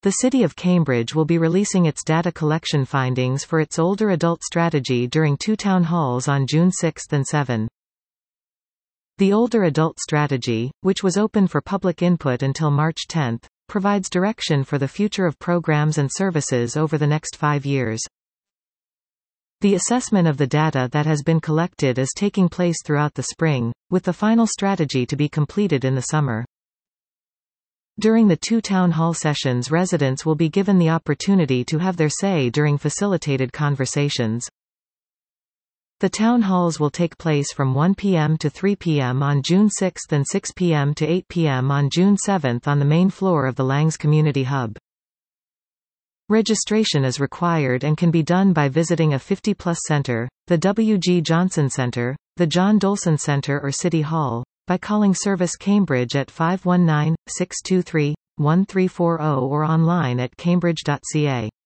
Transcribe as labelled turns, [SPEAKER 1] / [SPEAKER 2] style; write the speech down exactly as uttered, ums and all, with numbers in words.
[SPEAKER 1] The City of Cambridge will be releasing its data collection findings for its older adult strategy during two town halls on June sixth and seventh. The Older Adult Strategy, which was open for public input until March tenth, provides direction for the future of programs and services over the next five years. The assessment of the data that has been collected is taking place throughout the spring, with the final strategy to be completed in the summer. During the two town hall sessions, residents will be given the opportunity to have their say during facilitated conversations. The town halls will take place from one p m to three p m on June sixth and six p m to eight p m on June seventh on the main floor of the Langs Community Hub. Registration is required and can be done by visiting a fifty plus center, the W G Johnson Center, the John Dolson Center or City Hall, by calling Service Cambridge at five one nine, six two three, one three four zero or online at cambridge dot c a.